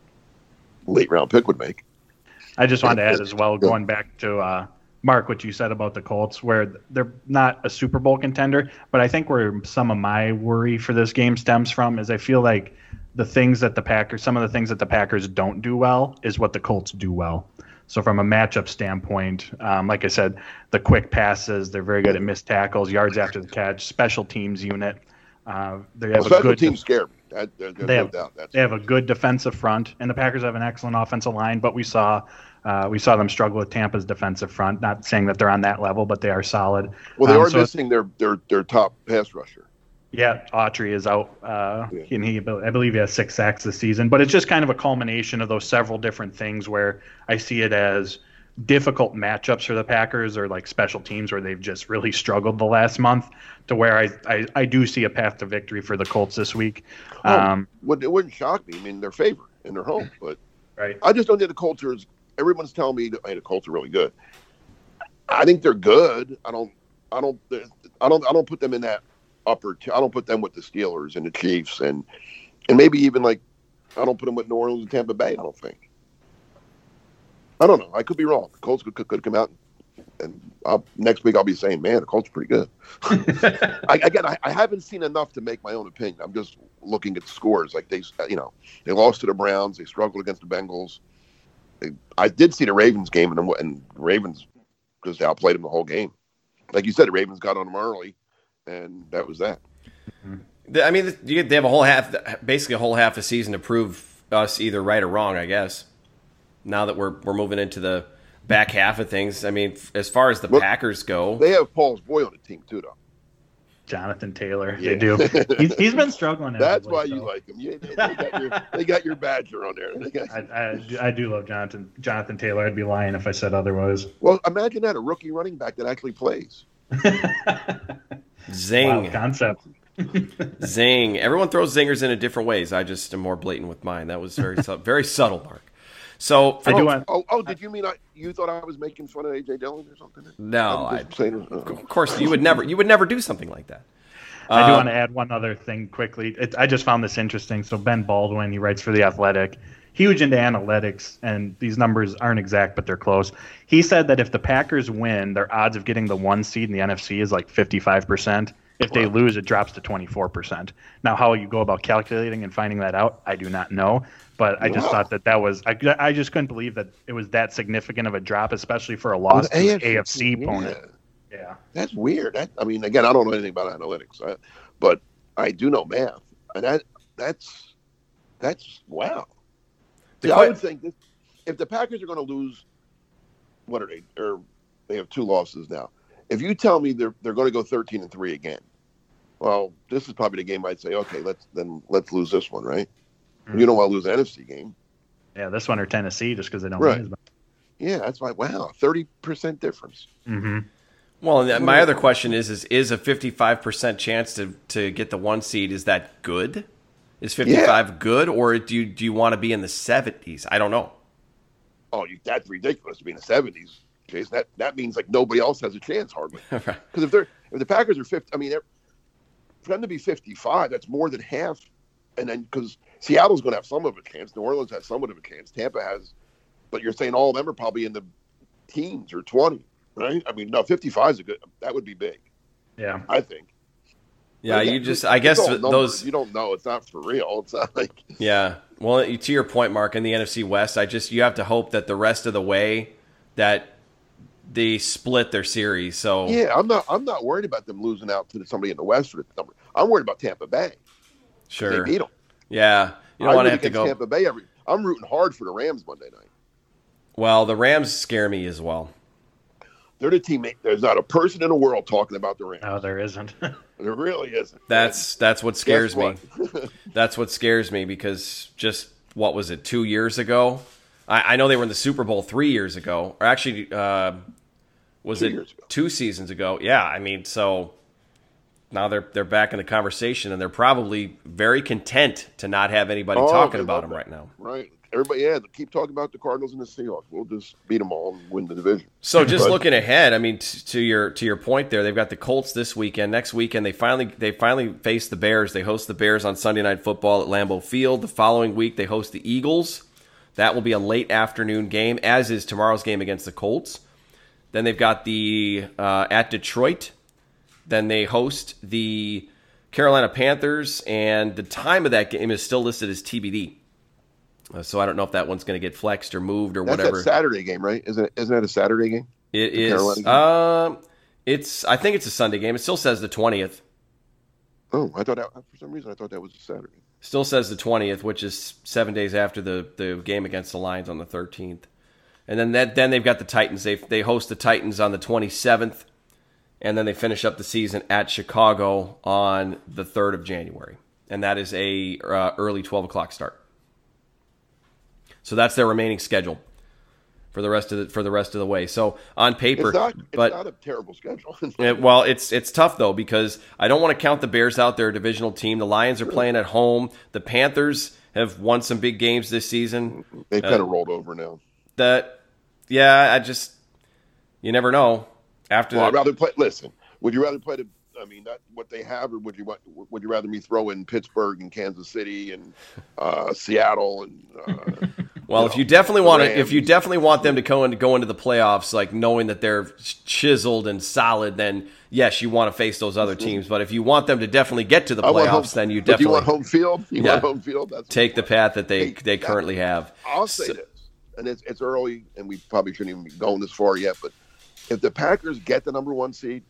S5: late round pick would make.
S6: I just wanted to add as well, going back to uh, Mark, what you said about the Colts, where they're not a Super Bowl contender, but I think where some of my worry for this game stems from is I feel like the things that the Packers, some of the things that the Packers don't do well is what the Colts do well. So from a matchup standpoint, um, like I said, the quick passes, they're very good at missed tackles, yards after the catch, special teams unit. Uh, they have
S5: well,
S6: a good
S5: team scared me. That, there's
S6: they,
S5: no
S6: have,
S5: doubt. That's
S6: they have a good defensive front, and the Packers have an excellent offensive line. But we saw uh, we saw them struggle with Tampa's defensive front. Not saying that they're on that level, but they are solid.
S5: Well, they
S6: um,
S5: are
S6: so
S5: missing their, their their top pass rusher.
S6: Yeah, Autry is out, uh, yeah. and he I believe he has six sacks this season. But it's just kind of a culmination of those several different things where I see it as difficult matchups for the Packers or like special teams where they've just really struggled the last month to where I, I, I do see a path to victory for the Colts this week.
S5: Oh,
S6: um,
S5: it wouldn't shock me. I mean, they're favored and they're home, but
S6: right.
S5: I just don't think the Colts are. Everyone's telling me that, hey, the Colts are really good. I think they're good. I don't. I don't. I don't. I don't put them in that upper. T- I don't put them with the Steelers and the Chiefs and and maybe even like I don't put them with New Orleans and Tampa Bay. I don't think. I don't know. I could be wrong. The Colts could, could, could come out, and I'll, next week I'll be saying, man, the Colts are pretty good. I, again, I, I haven't seen enough to make my own opinion. I'm just looking at the scores. Like they, you know, they lost to the Browns. They struggled against the Bengals. They, I did see the Ravens game, and, and the Ravens because they outplayed them the whole game. Like you said, the Ravens got on them early, and that was that.
S4: I mean, they have a whole half, basically a whole half a season to prove us either right or wrong, I guess. Now that we're we're moving into the back half of things, I mean, as far as the
S5: Look,
S4: Packers go,
S5: they have Paul's boy on the team too, though.
S6: Jonathan Taylor,
S5: Yeah.
S6: they do. He's, he's been struggling.
S5: That's
S6: as of
S5: why
S6: late,
S5: you
S6: though.
S5: like him. You, they, they, got your, they got your badger on there. They got,
S6: I, I, I do love Jonathan Jonathan Taylor. I'd be lying if I said otherwise.
S5: well, imagine that, a rookie running back that actually plays.
S4: zing,
S6: Wow, concept.
S4: zing. Everyone throws zingers in a different ways. I just am more blatant with mine. That was very su- very subtle, Mark. So
S6: I
S4: for,
S6: do want.
S5: Oh, oh, did you mean I, you thought I was making fun of A J Dillon or something?
S4: no,
S5: I'm
S4: I,
S5: just saying, uh,
S4: of course you would never you would never do something like that.
S6: I do
S4: Uh,
S6: want to add one other thing quickly. It, I just found this interesting. So Ben Baldwin, he writes for The Athletic, huge into analytics, and these numbers aren't exact, but they're close. He said that if the Packers win, their odds of getting the one seed in the N F C is like fifty-five percent. If they lose, it drops to twenty-four percent. Now, how you go about calculating and finding that out, I do not know. But I just
S5: Wow.
S6: thought that that was I, I just couldn't believe that it was that significant of a drop, especially for a loss
S5: the
S6: to
S5: A
S6: an
S5: F C
S6: A F C opponent.
S5: yeah.
S6: Yeah.
S5: That's weird. That, I mean, again, I don't know anything about analytics, uh, but I do know math, and that that's that's wow.
S4: The
S5: See,
S4: que-
S5: I would think that if the Packers are going to lose, what are they? Or they have two losses now. If you tell me they're they're going to go thirteen and three again, well, this is probably the game I'd say, okay, let's then let's lose this one, right?
S6: Mm-hmm.
S5: You don't want to lose the N F C game.
S6: Yeah, this one or Tennessee just because they don't
S5: Right.
S6: win as much.
S5: Yeah, that's like wow, thirty percent difference.
S6: Mm-hmm.
S4: Well, and my other question is: is is a fifty-five percent chance to to get the one seed? Is that good? Is fifty-five good, or do you do you want to be in the seventies? I don't know.
S5: Oh, you, that's ridiculous to be in the seventies, Jason. That that means like nobody else has a chance hardly.
S4: Right.
S5: Because if they're if the Packers are fifty, I mean, they're- for them to be fifty-five, that's more than half. And then because Seattle's going to have some of a chance, New Orleans has somewhat of a chance, Tampa has, but you're saying all of them are probably in the teens or twenty, right? I mean, no, fifty-five is a good. That would be big,
S6: Yeah.
S5: I think.
S4: Yeah,
S5: But
S4: you
S5: again,
S4: just
S5: it's-
S4: I
S5: it's
S4: guess
S5: all
S4: th-
S5: numbers.
S4: those.
S5: You don't know. It's not for real. It's not like
S4: Yeah. Well, to your point, Mark, in the N F C West, I just you have to hope that the rest of the way that they split their series. So
S5: yeah. I'm not. I'm not worried about them losing out to somebody in the West. Or the, I'm worried about Tampa Bay.
S4: sure.
S5: They beat them.
S4: Yeah. You don't
S5: I
S4: want to
S5: root
S4: have to
S5: against
S4: go.
S5: Tampa Bay every. I'm rooting hard for the Rams Monday night.
S4: Well, the Rams scare me as well.
S5: They're the teammate. There's not a person in the world talking about the Rams.
S6: No, there isn't.
S5: There really isn't.
S4: That's that's what scares me.
S5: what?
S4: That's what scares me because just what was it two years ago? I, I know they were in the Super Bowl three years ago, or actually, uh, was
S5: Two
S4: it
S5: years ago.
S4: two seasons ago? Yeah, I mean, so now they're they're back in the conversation, and they're probably very content to not have anybody
S5: Oh,
S4: talking
S5: they
S4: about
S5: love
S4: them
S5: that.
S4: right now.
S5: Right. Everybody, yeah, keep talking about the Cardinals and the Seahawks. We'll just beat them all and win the division.
S4: So just
S5: But-
S4: looking ahead, I mean, t- to your to your point there, they've got the Colts this weekend. Next weekend, they finally they finally face the Bears. They host the Bears on Sunday Night Football at Lambeau Field. The following week, they host the Eagles. That will be a late afternoon game, as is tomorrow's game against the Colts. Then they've got the uh, at Detroit. Then they host the Carolina Panthers, and the time of that game is still listed as T B D. Uh, so I don't know if that one's going to get flexed or moved or
S5: That's
S4: whatever.
S5: that Saturday game, right? Isn't it, isn't that a Saturday game?
S4: It
S5: The
S4: is.
S5: Carolina game?
S4: Um, it's. I think it's a Sunday game. It still says the twentieth.
S5: Oh, I thought that, for some reason I thought that was a Saturday.
S4: Still says the twentieth, which is seven days after the, the game against the Lions on the thirteenth. And then that then they've got the Titans. They they host the Titans on the twenty-seventh, and then they finish up the season at Chicago on the third of January, and that is a uh, early twelve o'clock start. So that's their remaining schedule for the rest of the for the rest of the way. So on paper,
S5: It's not. It's
S4: but
S5: not a terrible schedule.
S4: It- well, it's it's tough though because I don't want to count the Bears out. They're a divisional team. The Lions are playing at home. The Panthers have won some big games this season.
S5: They've
S4: Uh,
S5: kind of rolled over now.
S4: That, yeah, I just you never know. After
S5: Well, I'd
S4: that,
S5: rather play. Listen, would you rather play the? I mean, that what they have, or would you want? Would you rather me throw in Pittsburgh and Kansas City and uh, Seattle and? Uh,
S4: well,
S5: you
S4: if
S5: know,
S4: you definitely want to, if
S5: Rams.
S4: you definitely want them to go into go into the playoffs, like knowing that they're chiseled and solid, then yes, you want to face those other teams. But if you want them to definitely get to the
S5: I want home-
S4: playoffs, then you
S5: but do you
S4: definitely
S5: want home field. You
S4: Yeah.
S5: want home field. That's
S4: take the path that they
S5: Hey,
S4: they
S5: that-
S4: currently have.
S5: I'll say
S4: So-
S5: this, and it's it's early, and we probably shouldn't even be going this far yet. But if the Packers get the number one seed,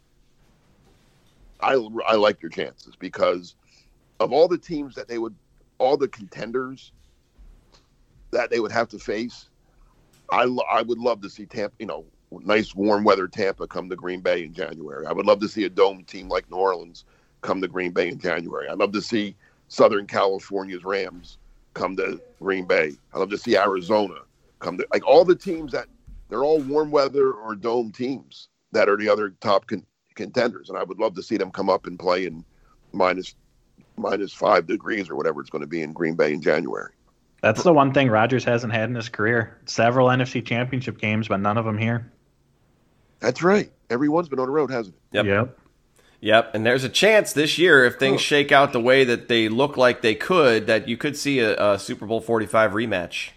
S5: I I like your chances because of all the teams that they would, all the contenders that they would have to face. I I would love to see Tampa, you know, nice warm weather Tampa come to Green Bay in January. I would love to see a dome team like New Orleans come to Green Bay in January. I'd love to see Southern California's Rams come to Green Bay. I'd love to see Arizona come to, like all the teams that they're all warm weather or dome teams that are the other top con- contenders. And I would love to see them come up and play in minus, minus five degrees or whatever it's going to be in Green Bay in January.
S6: That's the one thing Rodgers hasn't had in his career. Several N F C championship games, but none of them here.
S5: That's right. Everyone's been on the road, hasn't it?
S4: Yep.
S6: Yep.
S4: Yep, and there's a chance this year, if things
S5: Oh.
S4: shake out the way that they look like they could, that you could see a, a Super Bowl forty-five rematch.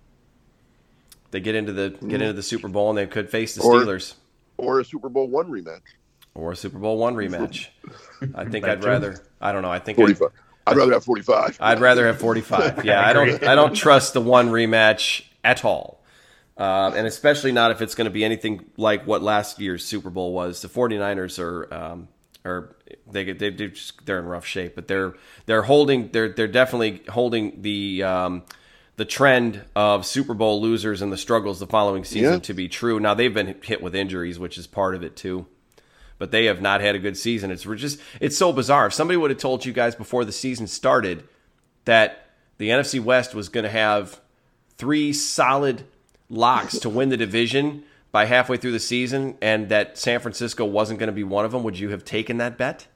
S4: They get into the get into the Super Bowl and they could face the
S5: Or-
S4: Steelers,
S5: Or a Super Bowl one rematch.
S4: or a Super Bowl one rematch. I think
S6: That
S4: I'd
S6: too.
S4: rather. I don't know. I think I'd,
S5: forty-five. I'd rather have forty-five.
S4: I'd rather have forty-five. Yeah, I don't. I don't trust the one rematch at all, uh, and especially not if it's going to be anything like what last year's Super Bowl was. The 49ers are. Um, Or they get they they just, they're in rough shape, but they're they're holding they're they're definitely holding the um, the trend of Super Bowl losers and the struggles the following season
S5: Yeah.
S4: to be true. Now they've been hit with injuries, which is part of it too, but they have not had a good season. It's we're just it's so bizarre. If somebody would have told you guys before the season started that the N F C West was going to have three solid locks to win the division by halfway through the season, and that San Francisco wasn't going to be one of them, would you have taken that bet?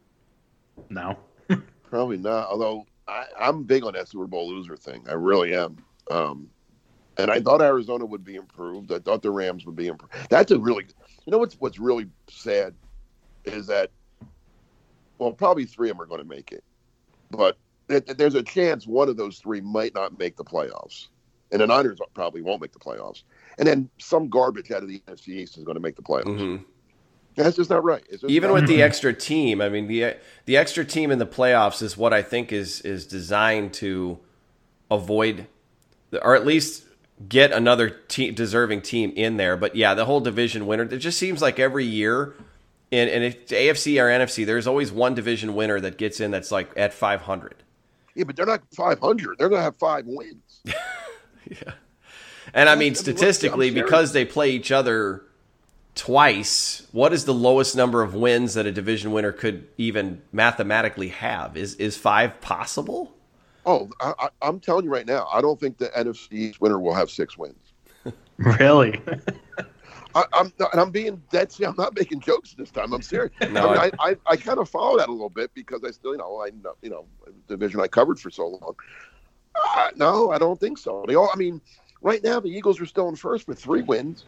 S6: No.
S5: Probably not. Although I, I'm big on that Super Bowl loser thing. I really am. Um, and I thought Arizona would be improved. I thought the Rams would be improved. That's a really, you know, what's what's really sad is that, well, probably three of them are going to make it, but th- th- there's a chance one of those three might not make the playoffs, and the Niners probably won't make the playoffs. And then some garbage out of the N F C East is going to make the playoffs.
S4: Mm-hmm.
S5: That's just not right. It's just
S4: Even
S5: not
S4: with
S5: right.
S4: the extra team, I mean, the the extra team in the playoffs is what I think is is designed to avoid, or at least get another te- deserving team in there. But yeah, the whole division winner, it just seems like every year, and, and it's A F C or N F C, there's always one division winner that gets in that's like at five hundred.
S5: Yeah, but they're not five hundred. They're going to have five wins.
S4: Yeah. And I mean, statistically,
S5: I'm serious.
S4: because they play each other twice, what is the lowest number of wins that a division winner could even mathematically have? Is is five possible?
S5: Oh, I, I, I'm telling you right now, I don't think the N F C East winner will have six wins.
S6: Really?
S5: I, I'm not, and I'm being dead serious. I'm not making jokes this time. I'm serious.
S4: No,
S5: I, mean, I, I, I kind of follow that a little bit because I still, you know, I know, you know, the division I covered for so long. Uh, no, I don't think so. They all, I mean, right now the Eagles are still in first with three wins.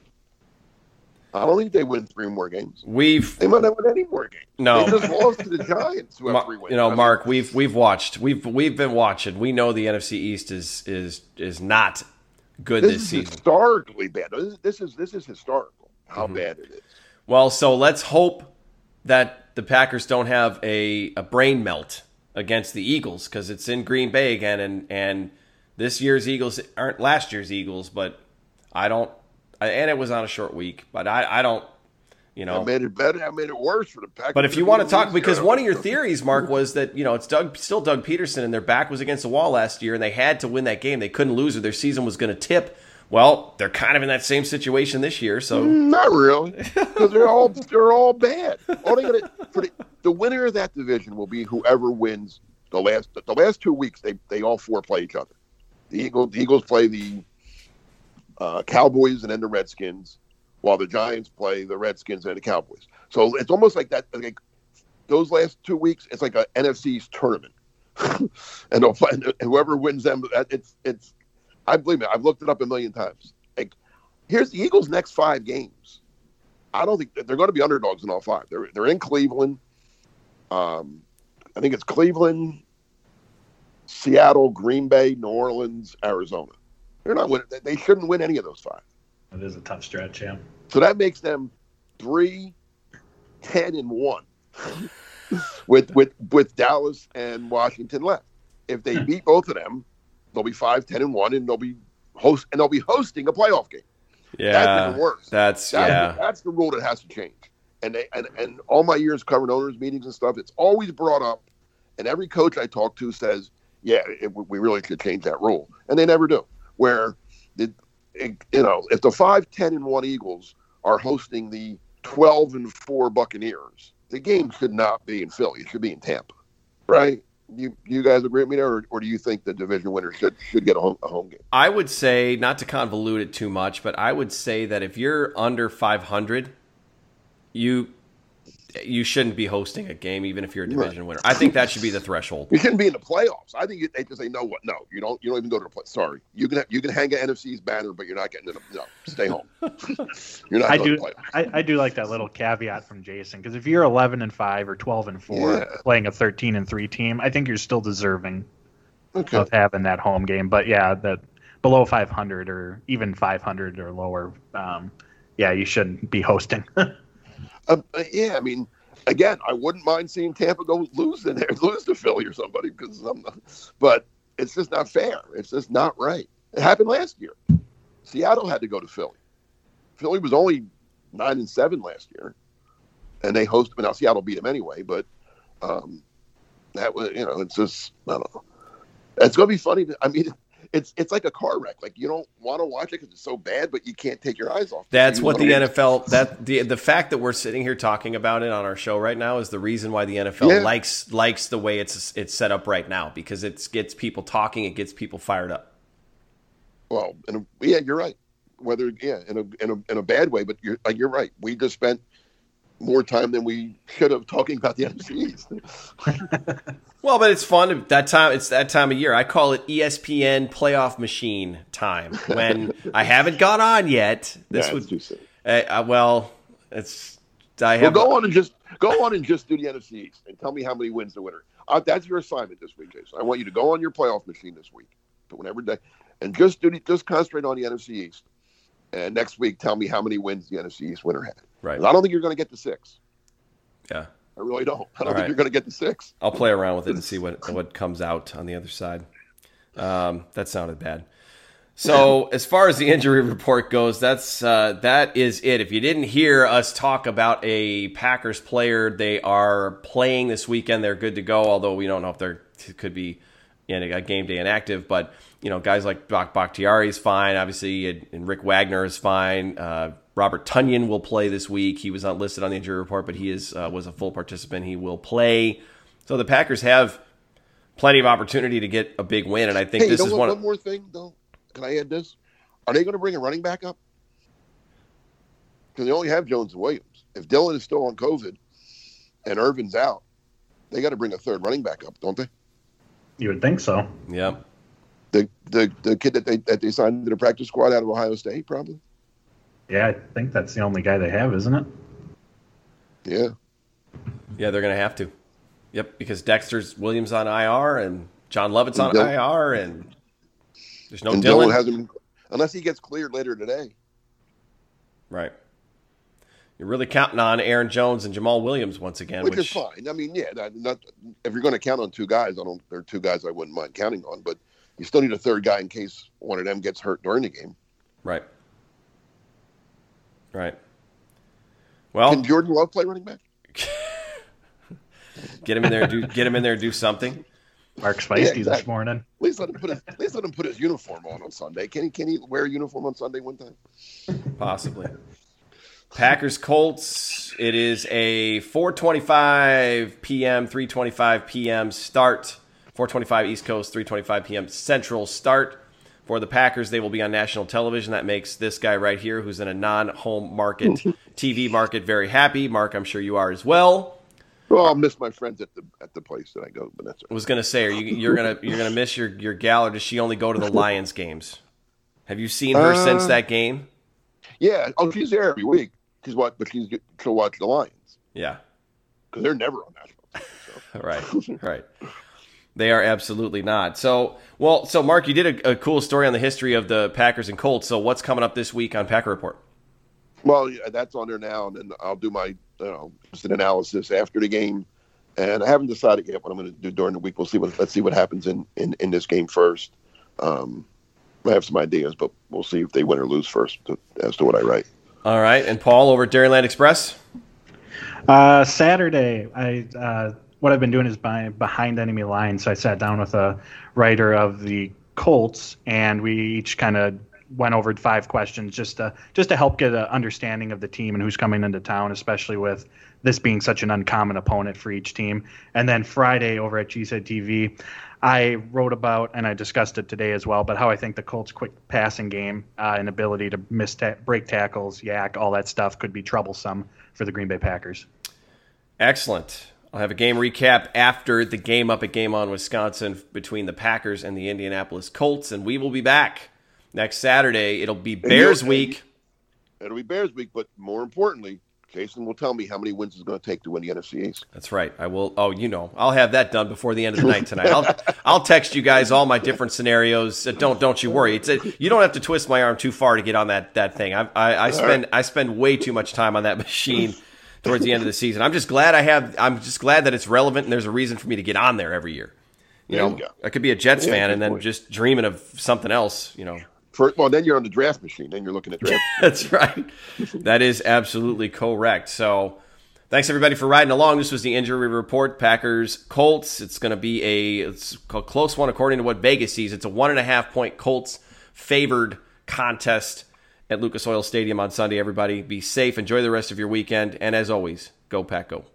S5: I don't think they win three more games.
S4: We've
S5: They might not win any more games.
S4: No.
S5: They just lost to the Giants, who have
S4: Ma-
S5: three wins.
S4: you know,
S5: I mean,
S4: Mark, we've we've watched, we've we've been watching. We know the N F C East is is is not good
S5: this,
S4: this,
S5: is
S4: season.
S5: historically bad. This is this is, this is historical. How
S4: Mm-hmm.
S5: bad it is.
S4: Well, so let's hope that the Packers don't have a, a brain melt against the Eagles because it's in Green Bay again, and and this year's Eagles aren't last year's Eagles, but I don't. I, and it was on a short week, but I I don't. You know,
S5: I made it better. I made it worse for the Packers.
S4: but if you want to talk,
S5: This
S4: because
S5: year.
S4: one of your theories, Mark, was that, you know, it's Doug, still Doug Peterson, and their back was against the wall last year, and they had to win that game. They couldn't lose, or their season was going to tip. Well, they're kind of in that same situation this year. So
S5: Not really, because they're all they're all bad. All they gotta, for the, the winner of that division will be whoever wins the last the last two weeks. They they all four play each other. The Eagles the Eagles play the uh, Cowboys and then the Redskins, while the Giants play the Redskins and the Cowboys. So it's almost like that. Like those last two weeks, it's like an N F C tournament, and they'll play, and whoever wins them. It's it's. I believe it. I've looked it up a million times. Like, here's the Eagles' next five games. I don't think they're going to be underdogs in all five. They're they're in Cleveland. Um, I think it's Cleveland, Seattle, Green Bay, New Orleans, Arizona. They're not winning. They shouldn't win any of those five.
S6: It is a tough stretch, yeah.
S5: So that makes them three, ten, and one, with with with Dallas and Washington left. If they beat both of them, they'll be five, ten, and one, and they'll be host and they'll be hosting a playoff game.
S4: Yeah,
S5: that's even worse.
S4: That's,
S5: that's
S4: yeah.
S5: The, that's the rule that has to change. And they and, and all my years covering owners meetings and stuff, it's always brought up. And every coach I talk to says, yeah, it, we really should change that rule. And they never do. Where, the, it, you know, if the five, ten, and one Eagles are hosting the twelve and four Buccaneers, the game should not be in Philly. It should be in Tampa, right? You you guys agree with me there, or, or do you think the division winner should should get a home, a home game?
S4: I would say, not to convolute it too much, but I would say that if you're under five hundred, you you shouldn't be hosting a game, even if you're a division right. winner. I think that should be the threshold.
S5: You shouldn't be in the playoffs. I think they just say, no, what? No, you don't. You don't even go to the play. Sorry, you can you can hang an N F C's banner, but you're not getting in. The, no, stay home. You're not.
S6: I
S5: going
S6: do.
S5: to the playoffs.
S6: I, I do like that little caveat from Jason, because if you're eleven and five or twelve and four
S5: Yeah.
S6: playing a thirteen and three team, I think you're still deserving
S5: Okay.
S6: of having that home game. But yeah, that below five hundred or even five hundred or lower, um, yeah, you shouldn't be hosting.
S5: Um, yeah, I mean, again, I wouldn't mind seeing Tampa go lose in there, lose to Philly or somebody, because I'm not, but it's just not fair. It's just not right. It happened last year. Seattle had to go to Philly. Philly was only nine and seven last year, and they hosted. Now Seattle beat them anyway, but um, that was, you know, it's just, I don't know. It's gonna be funny. To, I mean, it's it's like a car wreck. Like, you don't want to watch it because it's so bad, but you can't take your eyes off it.
S4: That's
S5: You
S4: what
S5: wanna
S4: the
S5: win.
S4: N F L, that the the fact that we're sitting here talking about it on our show right now is the reason why the N F L
S5: Yeah.
S4: likes likes the way it's it's set up right now, because it gets people talking, it gets people fired up.
S5: Well, in a, yeah, you're right. Whether yeah, in a in a in a bad way, but you're like you're right. We just spent more time than we should have talking about the N F C East.
S4: Well, but it's fun that time. It's that time of year. I call it E S P N playoff machine time. When I haven't gone on yet, this
S5: Yeah,
S4: would
S5: it's too soon.
S4: Uh, uh, well, it's I
S5: Well,
S4: have
S5: go on and just go on and just do the N F C East and tell me how many wins the winner. Uh, that's your assignment this week, Jason. I want you to go on your playoff machine this week, but whenever day, and just do the, just concentrate on the N F C East. And next week, tell me how many wins the N F C East winner had.
S4: Right.
S5: 'Cause I don't think you're going to get to six.
S4: yeah.
S5: I really don't. I don't
S4: All
S5: think
S4: right.
S5: you're going to get to six.
S4: I'll play around with it and see what what comes out on the other side. Um, that sounded bad. So as far as the injury report goes, that's uh, that is it. If you didn't hear us talk about a Packers player, they are playing this weekend. They're good to go, although we don't know if they're could be in a game day inactive. But you know, guys like Bak Bakhtiari is fine, obviously, and, and Rick Wagner is fine. Uh, Robert Tonyan will play this week. He was not listed on the injury report, but he is uh, was a full participant. He will play. So the Packers have plenty of opportunity to get a big win, and I think
S5: Hey,
S4: this
S5: you know
S4: is
S5: what,
S4: one.
S5: one
S4: Of,
S5: more thing, though. Can I add this? Are they going to bring a running back up? Because they only have Jones and Williams. If Dillon is still on COVID and Irvin's out, they got to bring a third running back up, don't they?
S6: You would think so.
S4: yeah,
S5: The the the kid that they that they signed to the practice squad out of Ohio State, probably.
S6: Yeah, I think that's the only guy they have, isn't it?
S5: Yeah.
S4: yeah, they're going to have to. Yep, because Dexter's Williams on I R and John Lovett's on
S5: And Dill-
S4: I R, and there's no
S5: and
S4: Dillon.
S5: Dillon hasn't, unless he gets cleared later today.
S4: Right. You're really counting on Aaron Jones and Jamal Williams once again,
S5: Which,
S4: which,
S5: is fine. I mean, yeah, not, not if you're going to count on two guys, I don't. There are two guys I wouldn't mind counting on, but you still need a third guy in case one of them gets hurt during the game.
S4: right, right. Well,
S5: Can Jordan Love play running back?
S4: get him in there, do get him in there, do something.
S6: Mark Feisty
S5: Yeah,
S6: this
S5: exactly.
S6: morning.
S5: At least let him put his, at least let him put his uniform on on Sunday. Can he? Can he wear a uniform on Sunday one time?
S4: Possibly. Packers Colts. It is a four twenty-five p.m., three twenty-five p.m. start. four twenty-five East Coast, three twenty-five p.m. Central start. For the Packers, they will be on national television. That makes this guy right here, who's in a non-home market T V market, very happy. Mark, I'm sure you are as well.
S5: Well, I'll miss my friends at the at the place that I go, but that's
S4: I was gonna say, are you you're gonna you're gonna miss your your gal, or does she only go to the Lions games? Have you seen her
S5: Uh,
S4: since that game?
S5: yeah. Oh, she's there every week. She's what, but she's she'll watch the Lions
S4: Yeah.
S5: because they're never on national T V. So.
S4: Right, right. They are absolutely not. So, well, so Mark, you did a, a cool story on the history of the Packers and Colts. So, what's coming up this week on Packer Report?
S5: Well, yeah, that's on there now, and then I'll do my you know just an analysis after the game. And I haven't decided yet what I'm going to do during the week. We'll see what let's see what happens in in, in this game first. Um, I have some ideas, but we'll see if they win or lose first to, as to what I write.
S4: All right. And Paul over at Dairyland Express?
S6: Uh, Saturday, I uh, what I've been doing is by behind enemy lines. So I sat down with a writer of the Colts, and we each kind of went over five questions just to just to help get an understanding of the team and who's coming into town, especially with this being such an uncommon opponent for each team. And then Friday over at G S E D T V, I wrote about, and I discussed it today as well, but how I think the Colts' quick passing game uh, and ability to miss ta- break tackles, yak, all that stuff could be troublesome for the Green Bay Packers.
S4: Excellent. I'll have a game recap after the game up at Game On Wisconsin between the Packers and the Indianapolis Colts, and we will be back next Saturday. It'll be Bears week.
S5: It'll be Bears week, but more importantly, Jason will tell me how many wins it's going to take to win the N F C East.
S4: That's right. I will. Oh, you know, I'll have that done before the end of the night tonight. I'll I'll text you guys all my different scenarios. Uh, don't don't you worry. It's a, you don't have to twist my arm too far to get on that that thing. I I, I spend right. I spend way too much time on that machine towards the end of the season. I'm just glad I have. I'm just glad that it's relevant and there's a reason for me to get on there every year. You
S5: there
S4: know,
S5: you
S4: I could be a Jets
S5: yeah,
S4: fan and then
S5: point.
S4: just dreaming of something else. You know.
S5: First, well, then you're on the draft machine. Then you're looking at draft.
S4: That's right. That is absolutely correct. So thanks, everybody, for riding along. This was the Injury Report, Packers, Colts. It's going to be a, it's a close one according to what Vegas sees. It's a one and a half point Colts favored contest at Lucas Oil Stadium on Sunday. Everybody be safe. Enjoy the rest of your weekend. And as always, go Pack Go.